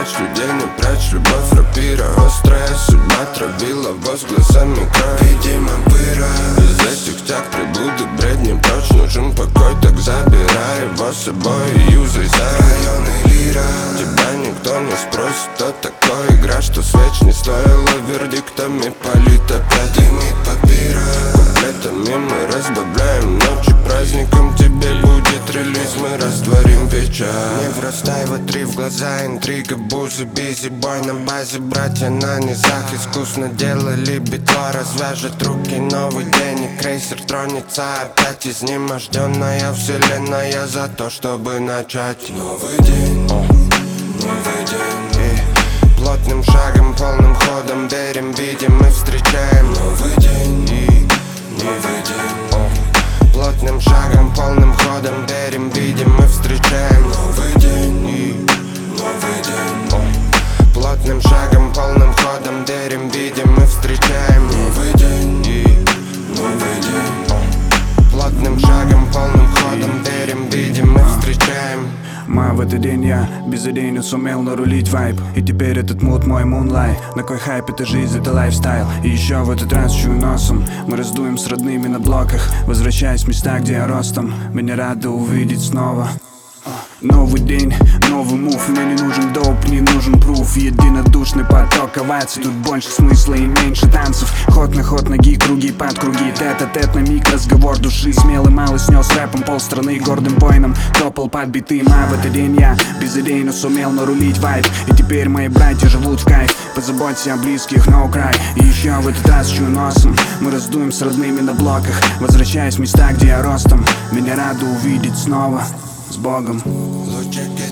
прячь людей, не прячь любовь. Рапира острая, судьба травила воз глазами кровь. Видимо пыра, из этих тяг приблуды бредни прочь. Нужен покой, так забирай его с собой и юзай за районы лира. Тебя никто не спросит, кто такой. Игра, что свеч не стоила вердиктами, полит опять дымит папира. Куплетами мы разбавляем ночи праздником. Тебе будет релиз, мы растворим печаль. Не врастай в три в глаза, интрига, бузы, бизи, бой на базе. Братья на низах искусно делали битва. Развяжет руки, новый день и крейсер тронется опять. Изнеможденная вселенная за то, чтобы начать новый день, новый день. И плотным шагом, полным ходом верим, видим и встречаем новый день, новый день. Плотным шагом, полным ходом верим, видим и встречаем новый день, новый день. Плотным шагом, полным ходом верим, видим и встречаем новый день, новый день. Плотным шагом, полным ходом верим, видим и встречаем. В этот день я безыдейно сумел нарулить вайб. И теперь этот мут мой мунлайт. На кой хайп, это жизнь, это лайфстайл. И еще в этот раз чую носом. Мы раздуем с родными на блоках, возвращаясь в места, где я ростом. Меня рады увидеть снова. Новый день, новый мув. Мне не нужен доп, не нужен пруф. Единодушный поток оваций. Тут больше смысла и меньше танцев. Ход на ход, ноги, круги под круги. Тет-а-тет на миг, разговор души. Смелый малый снес рэпом полстраны. Гордым воином топал под битым. А в этот день я безыдейно сумел нарулить вайб. И теперь мои братья живут в кайф. Позаботься о близких, no cry. И еще в этот раз чую носом. Мы раздуем с родными на блоках, возвращаясь в места, где я ростом. Меня рады увидеть снова. С Богом. Лучики